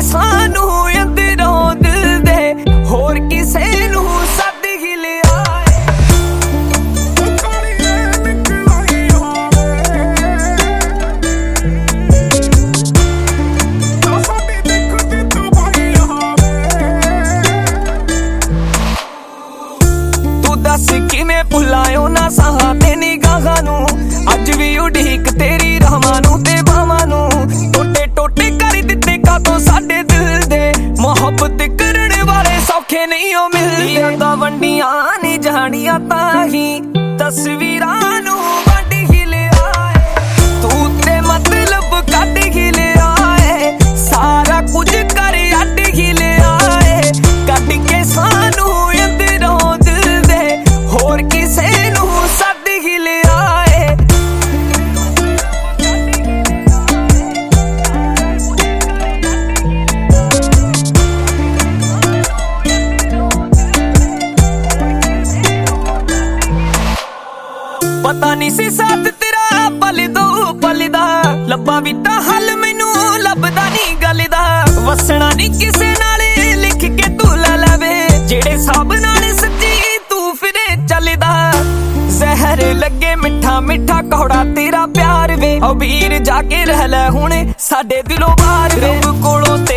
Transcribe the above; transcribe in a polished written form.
सानू अंदरों दिल दे होर किसे नू सद ही लिया तू दस किवें भुलायो ना साहां ते निगाहां नू अज भी उड़ीक तेरी राहां नू ते बाहां नू टोटे टोटे कर दित्ते कातों साडे दिल दे मोहब्बत करने वाले सौखे नहीं हो मिलदे दा वंडियां नहीं जानियां ताही तस्वीरां नू वंड ही लिया तू ते मतलब कट ही लिया सारा कुछ कर अड ही लिया कट के सानू अंदरों दिल दे होर किसे नू सद ही लिया पता नहीं सी साथ तेरा पल दो पल दा लब्बा भी तां हल मैनू लभदा नहीं गल दा वसना नहीं किसे नाल लिख के तू ला लवे जेड़े साब नाल सच्ची तू फिरे चलदा जहर लगे मिठा मिठा कौड़ा तेरा प्यार वे ओ वीर जाके रह ले हुण साडे दिलों बाहर वे कोलों